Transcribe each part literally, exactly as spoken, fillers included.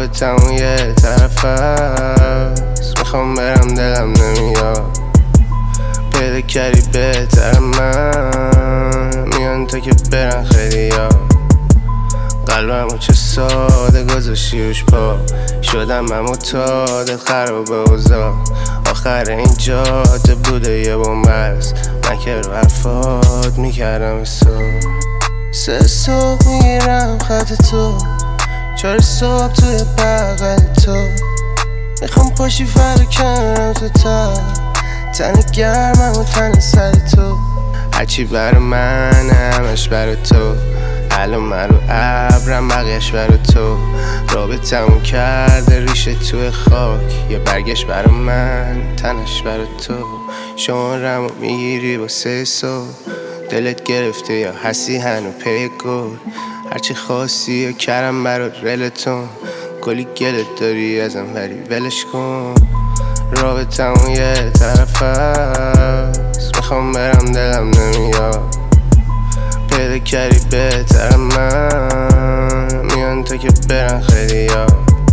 رابطمون یه طرف هست، میخوام برم دلم نمیاد. پیدا کردی بهتر من، میان تا که برن خیلی ها. قلبمو چه ساده گذاشتی روش پا، شدم من معتاد خراب اوضاع. آخر این جاده بوده یه بومبست، من که رو حرفات میکردم صبح. سه صبح میگیرم خط تو، چهار صبح توی بغل تو. میخوام پاشی فردا کنارم تو تا، تن گرمم و تن سر تو. هرچی برا من همش برا تو، الان من رو ابرم بقیش برا تو. رابطمون کرده ریشه توی خاک، یه برگشت برا من تنش برا تو. شمارمو میگیری با سه صبح، دلت گرفته یا هستی هنو پی گل. هرچی خواستی یا کرم برات رلتون، کلی گلت داری ازم ولی ولش کن. رابطمون یه طرف هست، میخوام برم دلم نمیاد. پیدا کردی بهتر من، میان تا که برن خیلی ها.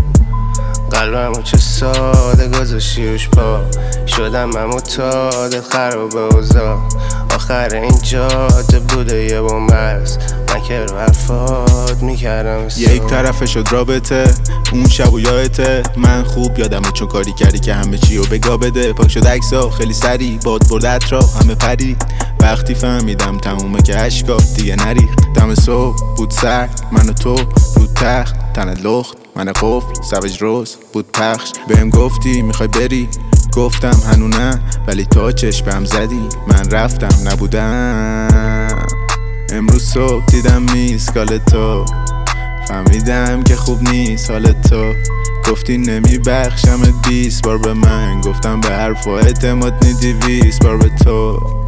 قلبمو چه ساده گذاشتی روش پا، شدم من معتاد خراب اوضاع. آخر این جاده بوده یه بومبست، من که رو حرفات میکردم صبح. یک طرفه شد رابطه، اون شب و یادته. من خوب یادمه چون کاری کردی که همه چی رو بگا بده. پاک شد عکسا خیلی سری، باد برد اطراف همه پرید. وقتی فهمیدم تمومه که اشکا دیگه نریخ. دم صبح بود سر من و تو رو تخت، تنت لخت من قفل سوج روز بود پخش. بهم گفتی میخوای بری، گفتم هنو نه، ولی تا چشمم زدی من رفتم نبودم. امروز صبح دیدم میسکال تو، فهمیدم که خوب نیست حال تو. گفتی نمیبخشمت بیست بار به من، گفتم به حرفا اعتماد نی دیویست بار به تو.